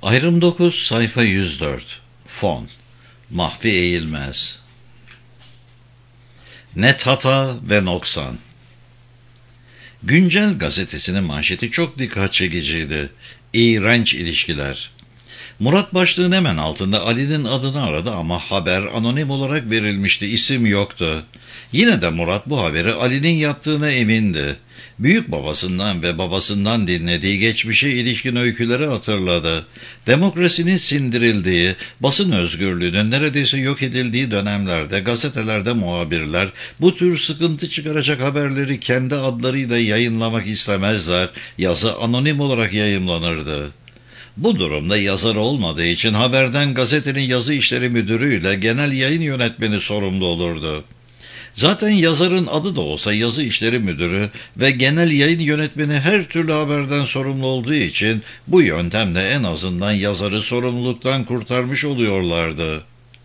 Ayrım 9 sayfa 104. Fon. Mahfi Eğilmez. Net hata ve noksan. Güncel gazetesinin manşeti çok dikkat çekiciydi. İğrenç ilişkiler. Murat başlığın hemen altında Ali'nin adını aradı ama haber anonim olarak verilmişti, isim yoktu. Yine de Murat bu haberi Ali'nin yaptığına emindi. Büyük babasından ve babasından dinlediği geçmişe ilişkin öyküleri hatırladı. Demokrasinin sindirildiği, basın özgürlüğünün neredeyse yok edildiği dönemlerde gazetelerde muhabirler bu tür sıkıntı çıkaracak haberleri kendi adlarıyla yayınlamak istemezler, yazı anonim olarak yayımlanırdı. Bu durumda yazar olmadığı için haberden gazetenin yazı işleri müdürüyle genel yayın yönetmeni sorumlu olurdu. Zaten yazarın adı da olsa yazı işleri müdürü ve genel yayın yönetmeni her türlü haberden sorumlu olduğu için bu yöntemle en azından yazarı sorumluluktan kurtarmış oluyorlardı.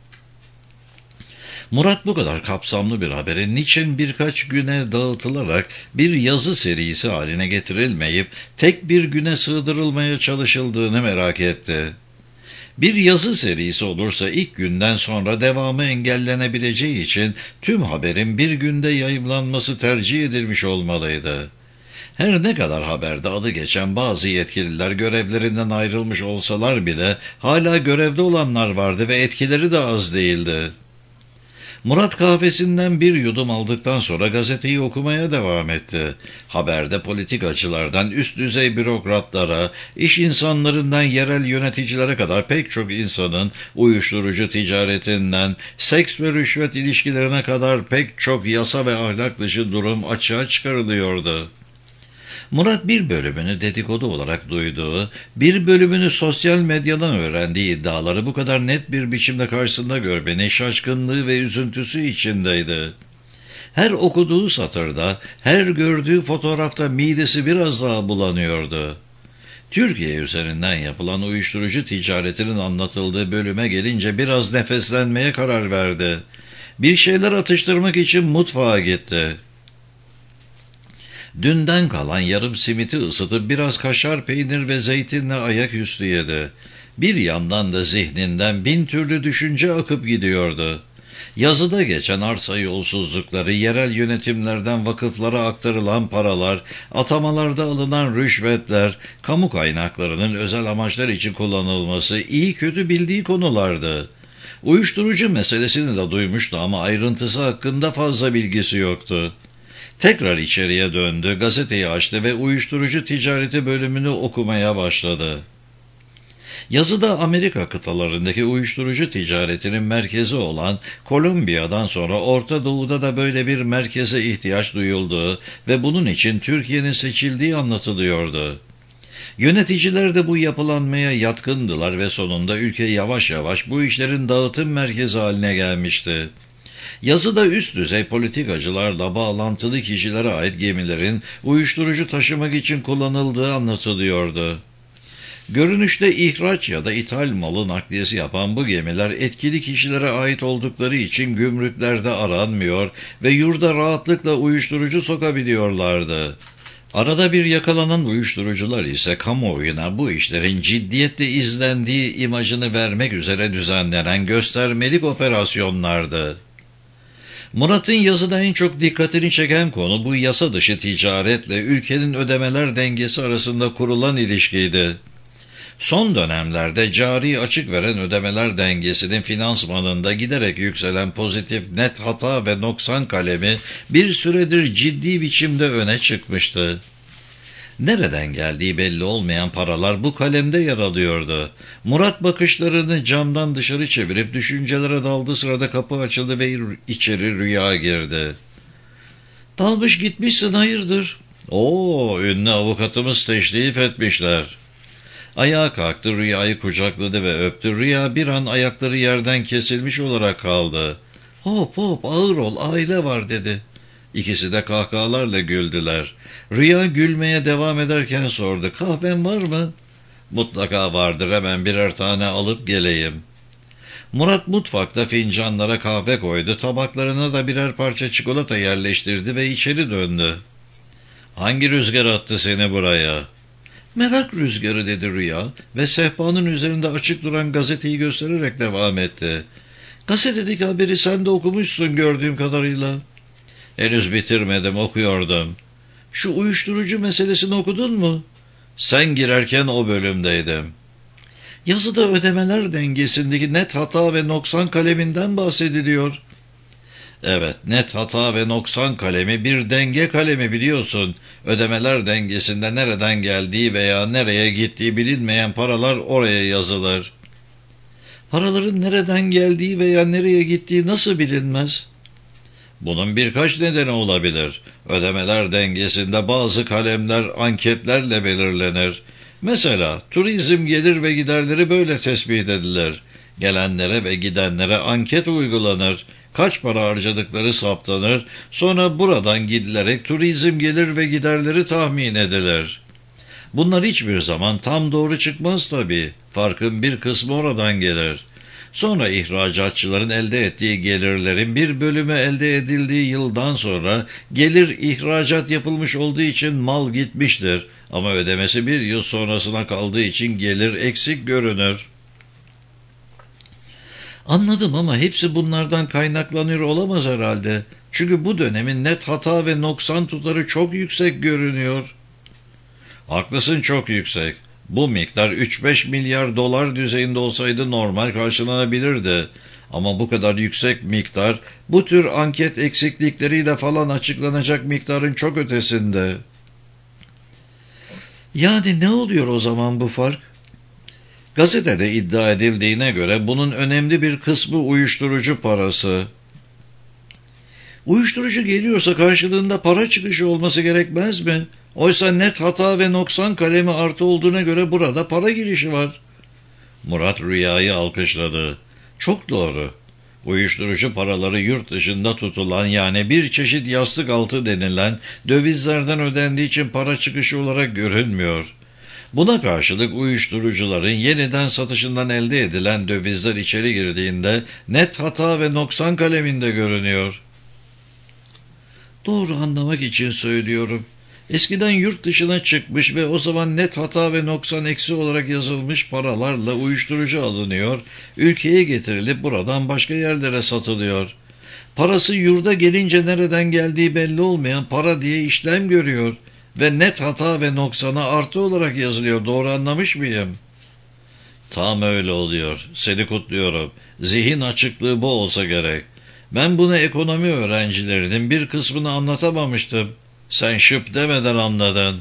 Murat bu kadar kapsamlı bir haberin niçin birkaç güne dağıtılarak bir yazı serisi haline getirilmeyip tek bir güne sığdırılmaya çalışıldığını merak etti. Bir yazı serisi olursa ilk günden sonra devamı engellenebileceği için tüm haberin bir günde yayımlanması tercih edilmiş olmalıydı. Her ne kadar haberde adı geçen bazı yetkililer görevlerinden ayrılmış olsalar bile hala görevde olanlar vardı ve etkileri de az değildi. Murat kahvesinden bir yudum aldıktan sonra gazeteyi okumaya devam etti. Haberde politikacılardan üst düzey bürokratlara, iş insanlarından yerel yöneticilere kadar pek çok insanın uyuşturucu ticaretinden, seks ve rüşvet ilişkilerine kadar pek çok yasa ve ahlak dışı durum açığa çıkarılıyordu. Murat bir bölümünü dedikodu olarak duyduğu, bir bölümünü sosyal medyadan öğrendiği iddiaları bu kadar net bir biçimde karşısında görmenin şaşkınlığı ve üzüntüsü içindeydi. Her okuduğu satırda, her gördüğü fotoğrafta midesi biraz daha bulanıyordu. Türkiye üzerinden yapılan uyuşturucu ticaretinin anlatıldığı bölüme gelince biraz nefeslenmeye karar verdi. Bir şeyler atıştırmak için mutfağa gitti. Dünden kalan yarım simiti ısıtıp biraz kaşar peynir ve zeytinle ayaküstü yedi. Bir yandan da zihninden bin türlü düşünce akıp gidiyordu. Yazıda geçen arsa yolsuzlukları, yerel yönetimlerden vakıflara aktarılan paralar, atamalarda alınan rüşvetler, kamu kaynaklarının özel amaçlar için kullanılması iyi kötü bildiği konulardı. Uyuşturucu meselesini de duymuştu ama ayrıntısı hakkında fazla bilgisi yoktu. Tekrar içeriye döndü, gazeteyi açtı ve uyuşturucu ticareti bölümünü okumaya başladı. Yazıda Amerika kıtalarındaki uyuşturucu ticaretinin merkezi olan Kolombiya'dan sonra Orta Doğu'da da böyle bir merkeze ihtiyaç duyulduğu ve bunun için Türkiye'nin seçildiği anlatılıyordu. Yöneticiler de bu yapılanmaya yatkındılar ve sonunda ülke yavaş yavaş bu işlerin dağıtım merkezi haline gelmişti. Yazıda üst düzey politikacılarla bağlantılı kişilere ait gemilerin uyuşturucu taşımak için kullanıldığı anlatılıyordu. Görünüşte ihraç ya da ithal malı nakliyesi yapan bu gemiler etkili kişilere ait oldukları için gümrüklerde aranmıyor ve yurda rahatlıkla uyuşturucu sokabiliyorlardı. Arada bir yakalanan uyuşturucular ise kamuoyuna bu işlerin ciddiyetle izlendiği imajını vermek üzere düzenlenen göstermelik operasyonlardı. Murat'ın yazıda en çok dikkatini çeken konu bu yasa dışı ticaretle ülkenin ödemeler dengesi arasında kurulan ilişkiydi. Son dönemlerde cari açık veren ödemeler dengesinin finansmanında giderek yükselen pozitif net hata ve noksan kalemi bir süredir ciddi biçimde öne çıkmıştı. Nereden geldiği belli olmayan paralar bu kalemde yer alıyordu. Murat bakışlarını camdan dışarı çevirip düşüncelere daldığı sırada kapı açıldı ve içeri Rüya girdi. "Dalmış gitmişsin, hayırdır?" "Oo, ünlü avukatımız teşrif etmişler." Ayağa kalktı, Rüya'yı kucakladı ve öptü. Rüya bir an ayakları yerden kesilmiş olarak kaldı. "Hop hop, ağır ol, aile var," dedi. İkisi de kahkahalarla güldüler. Rüya gülmeye devam ederken sordu. "Kahven var mı?" "Mutlaka vardır, hemen birer tane alıp geleyim." Murat mutfakta fincanlara kahve koydu, tabaklarına da birer parça çikolata yerleştirdi ve içeri döndü. "Hangi rüzgar attı seni buraya?" Merak rüzgarı dedi Rüya ve sehpanın üzerinde açık duran gazeteyi göstererek devam etti. Gazetedeki haberi sen de okumuşsun gördüğüm kadarıyla. Henüz bitirmedim, okuyordum. Şu uyuşturucu meselesini okudun mu? Sen girerken o bölümdeydim. Yazıda ödemeler dengesindeki net hata ve noksan kaleminden bahsediliyor. Evet, net hata ve noksan kalemi bir denge kalemi biliyorsun. Ödemeler dengesinde nereden geldiği veya nereye gittiği bilinmeyen paralar oraya yazılır. Paraların nereden geldiği veya nereye gittiği nasıl bilinmez? Bunun birkaç nedeni olabilir. Ödemeler dengesinde bazı kalemler anketlerle belirlenir. Mesela turizm gelir ve giderleri böyle tespit edilir. Gelenlere ve gidenlere anket uygulanır. Kaç para harcadıkları saptanır. Sonra buradan gidilerek turizm gelir ve giderleri tahmin edilir. Bunlar hiçbir zaman tam doğru çıkmaz tabii. Farkın bir kısmı oradan gelir. Sonra ihracatçıların elde ettiği gelirlerin bir bölümü elde edildiği yıldan sonra gelir ihracat yapılmış olduğu için mal gitmiştir. Ama ödemesi bir yıl sonrasına kaldığı için gelir eksik görünür. Anladım ama hepsi bunlardan kaynaklanıyor olamaz herhalde. Çünkü bu dönemin net hata ve noksan tutarı çok yüksek görünüyor. Haklısın, çok yüksek. Bu miktar 3-5 milyar dolar düzeyinde olsaydı normal karşılanabilirdi. Ama bu kadar yüksek miktar bu tür anket eksiklikleriyle falan açıklanacak miktarın çok ötesinde. Yani ne oluyor o zaman bu fark? Gazetede iddia edildiğine göre bunun önemli bir kısmı uyuşturucu parası. Uyuşturucu geliyorsa karşılığında para çıkışı olması gerekmez mi? Oysa net hata ve noksan kalemi artı olduğuna göre burada para girişi var. Murat Rüya'yı alkışladı. Çok doğru. Uyuşturucu paraları yurt dışında tutulan, yani bir çeşit yastık altı denilen dövizlerden ödendiği için para çıkışı olarak görünmüyor. Buna karşılık uyuşturucuların yeniden satışından elde edilen dövizler içeri girdiğinde net hata ve noksan kaleminde görünüyor. Doğru anlamak için söylüyorum. Eskiden yurt dışına çıkmış ve o zaman net hata ve noksan eksi olarak yazılmış paralarla uyuşturucu alınıyor, ülkeye getirilip buradan başka yerlere satılıyor. Parası yurda gelince nereden geldiği belli olmayan para diye işlem görüyor ve net hata ve noksana artı olarak yazılıyor. Doğru anlamış mıyım? Tam öyle oluyor. Seni kutluyorum. Zihin açıklığı bu olsa gerek. Ben bunu ekonomi öğrencilerinin bir kısmını anlatamamıştım. Sen şıp demeden anladın.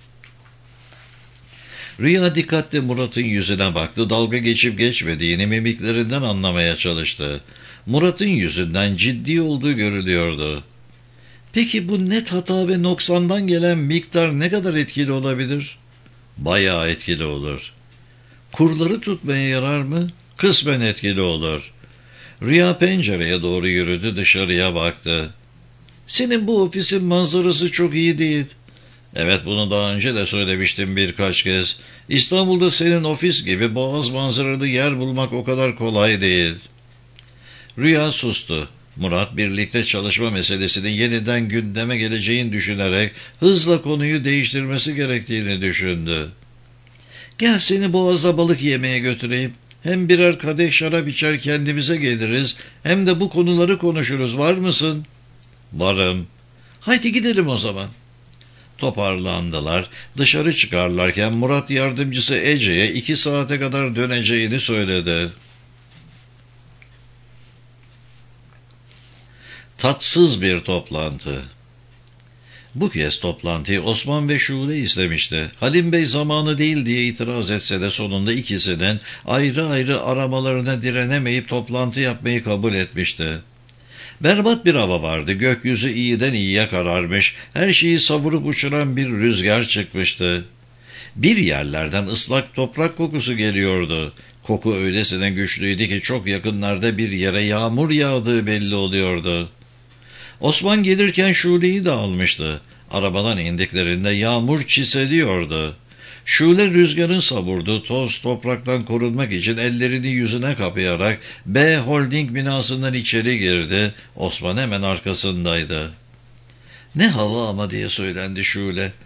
Rüya dikkatle Murat'ın yüzüne baktı. Dalga geçip geçmediğini mimiklerinden anlamaya çalıştı. Murat'ın yüzünden ciddi olduğu görülüyordu. Peki bu net hata ve noksandan gelen miktar ne kadar etkili olabilir? Bayağı etkili olur. Kurları tutmaya yarar mı? Kısmen etkili olur. Rüya pencereye doğru yürüdü, dışarıya baktı. Senin bu ofisin manzarası çok iyi değil. Evet, bunu daha önce de söylemiştim birkaç kez. İstanbul'da senin ofis gibi boğaz manzaralı yer bulmak o kadar kolay değil. Rüya sustu. Murat birlikte çalışma meselesinin yeniden gündeme geleceğini düşünerek hızla konuyu değiştirmesi gerektiğini düşündü. Gel seni boğazda balık yemeye götüreyim. Hem birer kadeh şarap içer kendimize geliriz, hem de bu konuları konuşuruz. Var mısın? Varım. Haydi gidelim o zaman. Toparlandılar. Dışarı çıkarlarken Murat yardımcısı Ece'ye 2 saate kadar döneceğini söyledi. Tatsız bir toplantı. Bu kez toplantıyı Osman ve Şule istemişti. Halim Bey zamanı değil diye itiraz etse de sonunda ikisinin ayrı ayrı aramalarına direnemeyip toplantı yapmayı kabul etmişti. Berbat bir hava vardı. Gökyüzü iyiden iyiye kararmış. Her şeyi savurup uçuran bir rüzgar çıkmıştı. Bir yerlerden ıslak toprak kokusu geliyordu. Koku öylesine güçlüydü ki çok yakınlarda bir yere yağmur yağdığı belli oluyordu. Osman gelirken Şule'yi de almıştı. Arabadan indiklerinde yağmur çiseliyordu. Şule rüzgarın savurduğu toz topraktan korunmak için ellerini yüzüne kapayarak B Holding binasından içeri girdi. Osman hemen arkasındaydı. Ne hava ama diye söylendi Şule.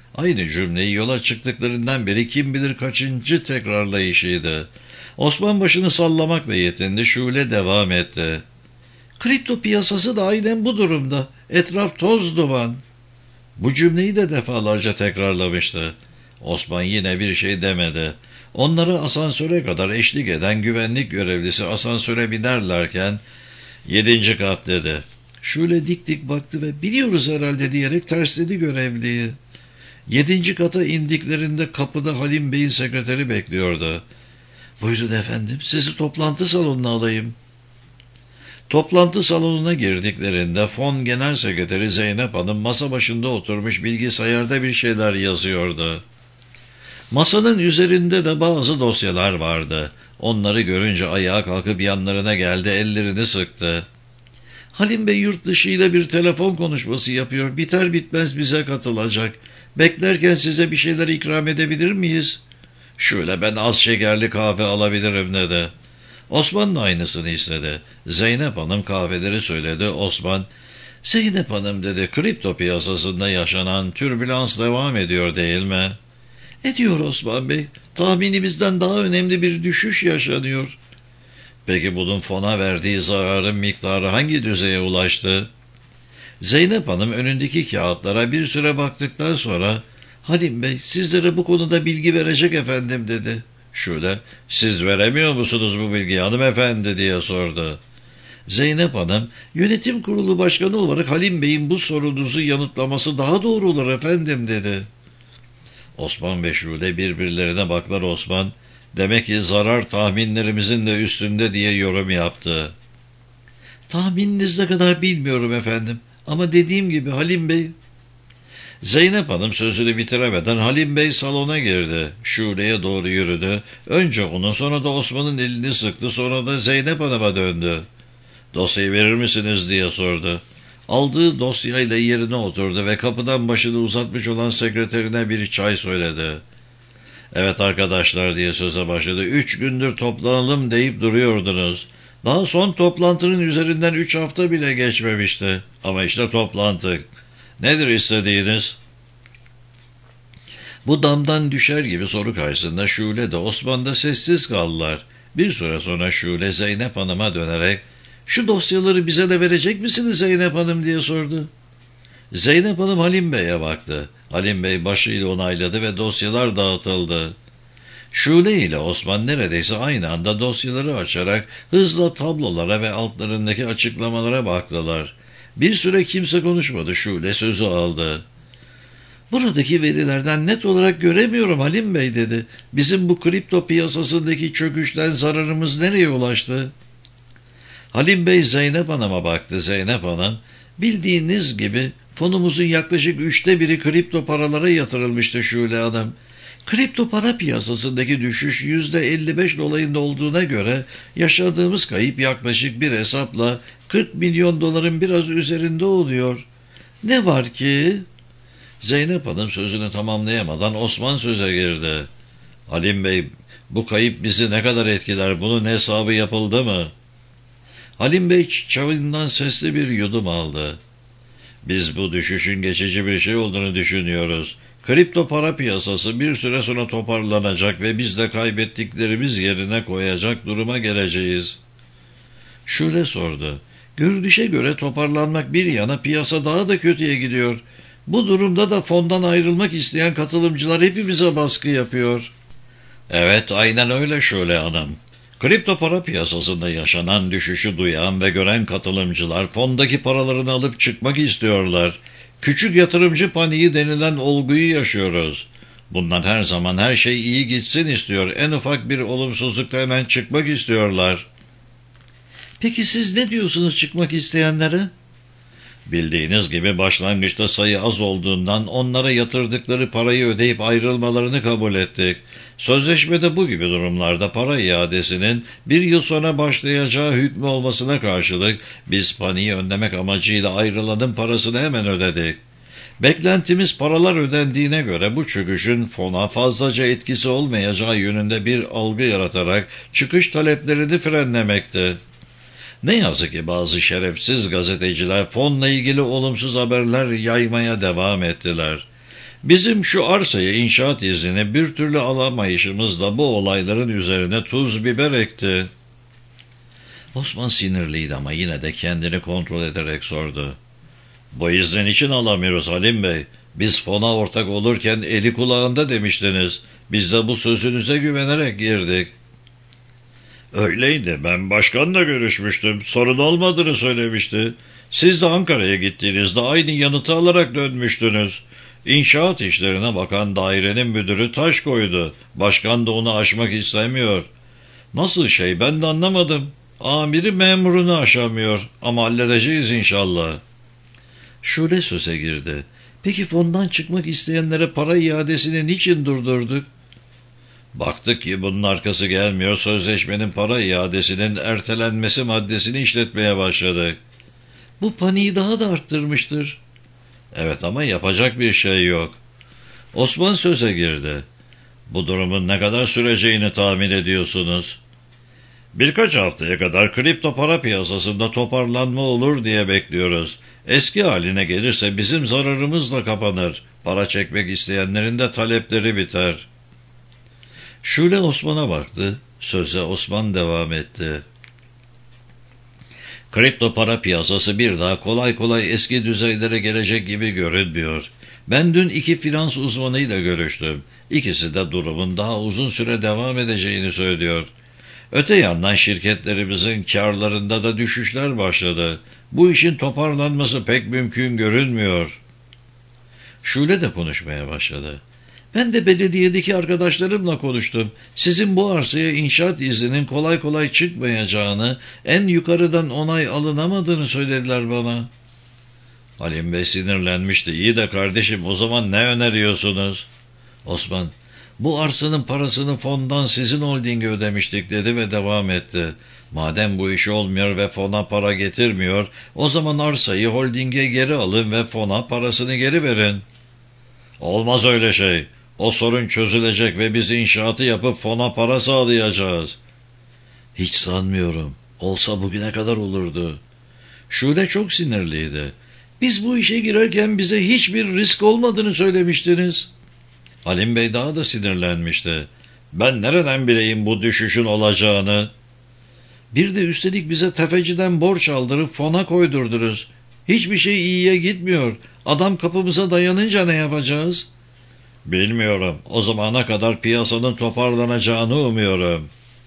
Aynı cümleyi yola çıktıklarından beri kim bilir kaçıncı tekrarlayışıydı. Osman başını sallamakla yetindi. Şule devam etti. Kripto piyasası da aynen bu durumda. Etraf toz duman. Bu cümleyi de defalarca tekrarlamıştı. Osman yine bir şey demedi. Onları asansöre kadar eşlik eden güvenlik görevlisi asansöre binerlerken 7. kat dedi. Şule dik dik baktı ve biliyoruz herhalde diyerek tersledi görevliyi. 7. kata indiklerinde kapıda Halim Bey'in sekreteri bekliyordu. Buyurun efendim, sizi toplantı salonuna alayım. Toplantı salonuna girdiklerinde Fon Genel Sekreteri Zeynep Hanım masa başında oturmuş bilgisayarda bir şeyler yazıyordu. Masanın üzerinde de bazı dosyalar vardı. Onları görünce ayağa kalkıp yanlarına geldi, ellerini sıktı. Halim Bey yurt dışıyla bir telefon konuşması yapıyor. Biter bitmez bize katılacak. Beklerken size bir şeyler ikram edebilir miyiz? Şöyle ben az şekerli kahve alabilirim dedi. Osman da aynısını istedi. Zeynep Hanım kahveleri söyledi. Osman, Zeynep Hanım dedi, kripto piyasasında yaşanan türbülans devam ediyor değil mi? Ediyor Osman Bey. Tahminimizden daha önemli bir düşüş yaşanıyor. Peki bunun fona verdiği zararın miktarı hangi düzeye ulaştı? Zeynep Hanım önündeki kağıtlara bir süre baktıktan sonra Halim Bey sizlere bu konuda bilgi verecek efendim dedi. Şöyle, siz veremiyor musunuz bu bilgiyi hanımefendi diye sordu. Zeynep Hanım, yönetim kurulu başkanı olarak Halim Bey'in bu sorunuzu yanıtlaması daha doğru olur efendim dedi. Osman ve Şule birbirlerine baklar. Osman, demek ki zarar tahminlerimizin de üstünde diye yorum yaptı. Tahmininiz ne kadar bilmiyorum efendim ama dediğim gibi Halim Bey... Zeynep Hanım sözünü bitiremeden Halim Bey salona girdi. Şule'ye doğru yürüdü. Önce onun, sonra da Osman'ın elini sıktı, sonra da Zeynep Hanım'a döndü. Dosyayı verir misiniz diye sordu. Aldığı dosyayla yerine oturdu ve kapıdan başını uzatmış olan sekreterine bir çay söyledi. Evet arkadaşlar diye söze başladı. 3 gündür toplanalım deyip duruyordunuz. Daha son toplantının üzerinden 3 hafta bile geçmemişti. Ama işte toplantı. Nedir istediğiniz? Bu damdan düşer gibi soru karşısında Şule de Osman da sessiz kaldılar. Bir süre sonra Şule Zeynep Hanım'a dönerek şu dosyaları bize de verecek misiniz Zeynep Hanım diye sordu. Zeynep Hanım Halim Bey'e baktı. Halim Bey başıyla onayladı ve dosyalar dağıtıldı. Şule ile Osman neredeyse aynı anda dosyaları açarak hızla tablolara ve altlarındaki açıklamalara baktılar. Bir süre kimse konuşmadı. Şule sözü aldı. Buradaki verilerden net olarak göremiyorum Halim Bey dedi. Bizim bu kripto piyasasındaki çöküşten zararımız nereye ulaştı? Halim Bey Zeynep Hanım'a baktı. Zeynep Hanım, bildiğiniz gibi fonumuzun yaklaşık 1/3 kripto paralara yatırılmıştı Şule Hanım. Kripto para piyasasındaki düşüş %55 dolayında olduğuna göre yaşadığımız kayıp yaklaşık bir hesapla 40 milyon doların biraz üzerinde oluyor. Ne var ki? Zeynep Hanım sözünü tamamlayamadan Osman söze girdi. Halim Bey, bu kayıp bizi ne kadar etkiler, bunun hesabı yapıldı mı? Halim Bey çayından sesli bir yudum aldı. Biz bu düşüşün geçici bir şey olduğunu düşünüyoruz. Kripto para piyasası bir süre sonra toparlanacak ve biz de kaybettiklerimiz yerine koyacak duruma geleceğiz. Şule sordu. Görünüşe göre toparlanmak bir yana piyasa daha da kötüye gidiyor. Bu durumda da fondan ayrılmak isteyen katılımcılar hepimize baskı yapıyor. Evet, aynen öyle Şule Hanım. Kripto para piyasasında yaşanan düşüşü duyan ve gören katılımcılar fondaki paralarını alıp çıkmak istiyorlar. Küçük yatırımcı paniği denilen olguyu yaşıyoruz. Bunlar her zaman her şey iyi gitsin istiyor. En ufak bir olumsuzlukta hemen çıkmak istiyorlar. Peki siz ne diyorsunuz çıkmak isteyenlere? Bildiğiniz gibi başlangıçta sayı az olduğundan onlara yatırdıkları parayı ödeyip ayrılmalarını kabul ettik. Sözleşmede bu gibi durumlarda para iadesinin bir yıl sonra başlayacağı hükmü olmasına karşılık biz paniği önlemek amacıyla ayrılanın parasını hemen ödedik. Beklentimiz paralar ödendiğine göre bu çöküşün fona fazlaca etkisi olmayacağı yönünde bir algı yaratarak çıkış taleplerini frenlemekti. Ne yazık ki bazı şerefsiz gazeteciler fonla ilgili olumsuz haberler yaymaya devam ettiler. Bizim şu arsaya inşaat iznini bir türlü alamayışımız da bu olayların üzerine tuz biber ekti. Osman sinirliydi ama yine de kendini kontrol ederek sordu. Bu iznin için alamıyoruz Halim Bey. Biz fona ortak olurken eli kulağında demiştiniz. Biz de bu sözünüze güvenerek girdik. Öyleydi. Ben başkanla görüşmüştüm. Sorun olmadığını söylemişti. Siz de Ankara'ya gittiğinizde aynı yanıtı alarak dönmüştünüz. İnşaat işlerine bakan dairenin müdürü taş koydu. Başkan da onu aşmak istemiyor. Nasıl şey ben de anlamadım. Amiri memurunu aşamıyor ama halledeceğiz inşallah. Şule söze girdi. Peki fondan çıkmak isteyenlere para iadesini niçin durdurduk? Baktık ki bunun arkası gelmiyor, sözleşmenin para iadesinin ertelenmesi maddesini işletmeye başladık. Bu paniği daha da arttırmıştır. Evet ama yapacak bir şey yok. Osman söze girdi. Bu durumun ne kadar süreceğini tahmin ediyorsunuz? Birkaç haftaya kadar kripto para piyasasında toparlanma olur diye bekliyoruz. Eski haline gelirse bizim zararımızla kapanır. Para çekmek isteyenlerin de talepleri biter. Şule Osman'a baktı. Söze Osman devam etti. Kripto para piyasası bir daha kolay kolay eski düzeylere gelecek gibi görünmüyor. Ben dün 2 finans uzmanıyla görüştüm. İkisi de durumun daha uzun süre devam edeceğini söylüyor. Öte yandan şirketlerimizin karlarında da düşüşler başladı. Bu işin toparlanması pek mümkün görünmüyor. Şule de konuşmaya başladı. Ben de belediyedeki arkadaşlarımla konuştum. Sizin bu arsaya inşaat izninin kolay kolay çıkmayacağını, en yukarıdan onay alınamadığını söylediler bana. Halim Bey sinirlenmişti. İyi de kardeşim o zaman ne öneriyorsunuz? Osman, bu arsanın parasını fondan sizin holdinge ödemiştik dedi ve devam etti. Madem bu iş olmuyor ve fona para getirmiyor, o zaman arsayı holdinge geri alın ve fona parasını geri verin. Olmaz öyle şey. O sorun çözülecek ve biz inşaatı yapıp fona para sağlayacağız. Hiç sanmıyorum. Olsa bugüne kadar olurdu. Şule çok sinirliydi. Biz bu işe girerken bize hiçbir risk olmadığını söylemiştiniz. Halim Bey daha da sinirlenmişti. Ben nereden bileyim bu düşüşün olacağını? Bir de üstelik bize tefeciden borç aldırıp fona koydurdunuz. Hiçbir şey iyiye gitmiyor. Adam kapımıza dayanınca ne yapacağız? Bilmiyorum. O zamana kadar piyasanın toparlanacağını umuyorum.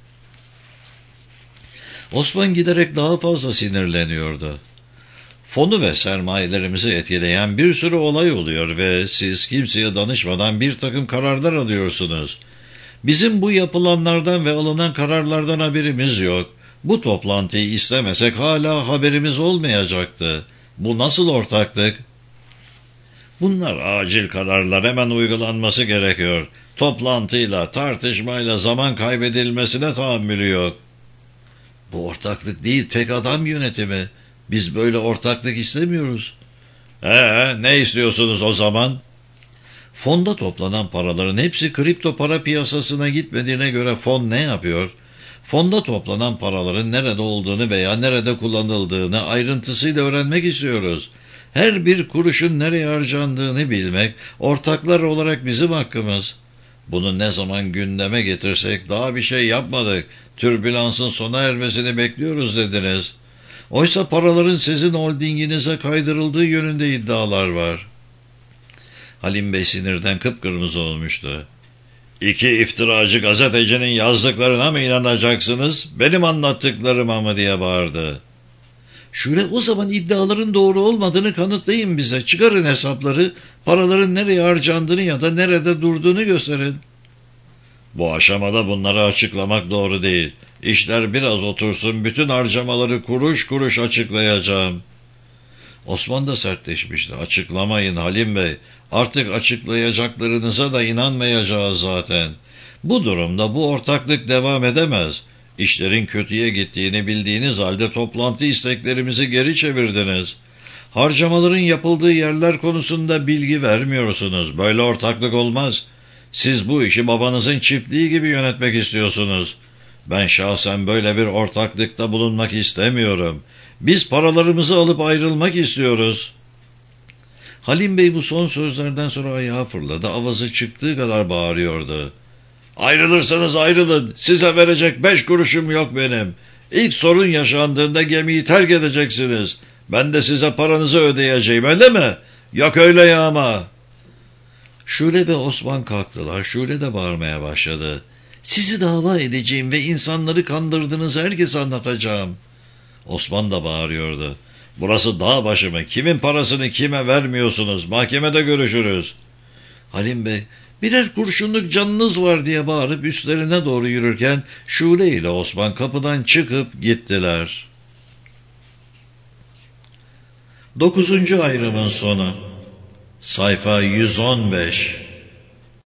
Osman giderek daha fazla sinirleniyordu. Fonu ve sermayelerimizi etkileyen bir sürü olay oluyor ve siz kimseye danışmadan bir takım kararlar alıyorsunuz. Bizim bu yapılanlardan ve alınan kararlardan haberimiz yok. Bu toplantıyı istemesek hala haberimiz olmayacaktı. Bu nasıl ortaklık? Bunlar acil kararlar, hemen uygulanması gerekiyor. Toplantıyla, tartışmayla zaman kaybedilmesine tahammülü yok. Bu ortaklık değil, tek adam yönetimi. Biz böyle ortaklık istemiyoruz. Ne istiyorsunuz o zaman? Fonda toplanan paraların hepsi kripto para piyasasına gitmediğine göre fon ne yapıyor? Fonda toplanan paraların nerede olduğunu veya nerede kullanıldığını ayrıntısıyla öğrenmek istiyoruz. Her bir kuruşun nereye harcandığını bilmek ortaklar olarak bizim hakkımız. Bunu ne zaman gündeme getirsek daha bir şey yapmadık. Türbülansın sona ermesini bekliyoruz dediniz. Oysa paraların sizin holdinginize kaydırıldığı yönünde iddialar var. Halim Bey sinirden kıpkırmızı olmuştu. 2 iftiracı gazetecinin yazdıklarına mı inanacaksınız, benim anlattıklarıma mı diye bağırdı. Şöyle o zaman iddiaların doğru olmadığını kanıtlayın bize. Çıkarın hesapları, paraların nereye harcandığını ya da nerede durduğunu gösterin. Bu aşamada bunları açıklamak doğru değil. İşler biraz otursun, bütün harcamaları kuruş kuruş açıklayacağım. Osman da sertleşmişti. Açıklamayın Halim Bey. Artık açıklayacaklarınıza da inanmayacağız zaten. Bu durumda bu ortaklık devam edemez. İşlerin kötüye gittiğini bildiğiniz halde toplantı isteklerimizi geri çevirdiniz. Harcamaların yapıldığı yerler konusunda bilgi vermiyorsunuz. Böyle ortaklık olmaz. Siz bu işi babanızın çiftliği gibi yönetmek istiyorsunuz. Ben şahsen böyle bir ortaklıkta bulunmak istemiyorum. Biz paralarımızı alıp ayrılmak istiyoruz. Halim Bey bu son sözlerden sonra ayağa fırladı. Avazı çıktığı kadar bağırıyordu. Ayrılırsanız ayrılın. Size verecek 5 kuruşum yok benim. İlk sorun yaşandığında gemiyi terk edeceksiniz. Ben de size paranızı ödeyeceğim, öyle mi? Yok öyle ya ama. Şule ve Osman kalktılar. Şule de bağırmaya başladı. Sizi dava edeceğim ve insanları kandırdığınızı herkese anlatacağım. Osman da bağırıyordu. Burası dağ başı mı? Kimin parasını kime vermiyorsunuz? Mahkemede görüşürüz. Halim Bey, birer kurşunluk canınız var diye bağırıp üstlerine doğru yürürken Şule ile Osman kapıdan çıkıp gittiler. 9. ayrımın sonu. Sayfa 115.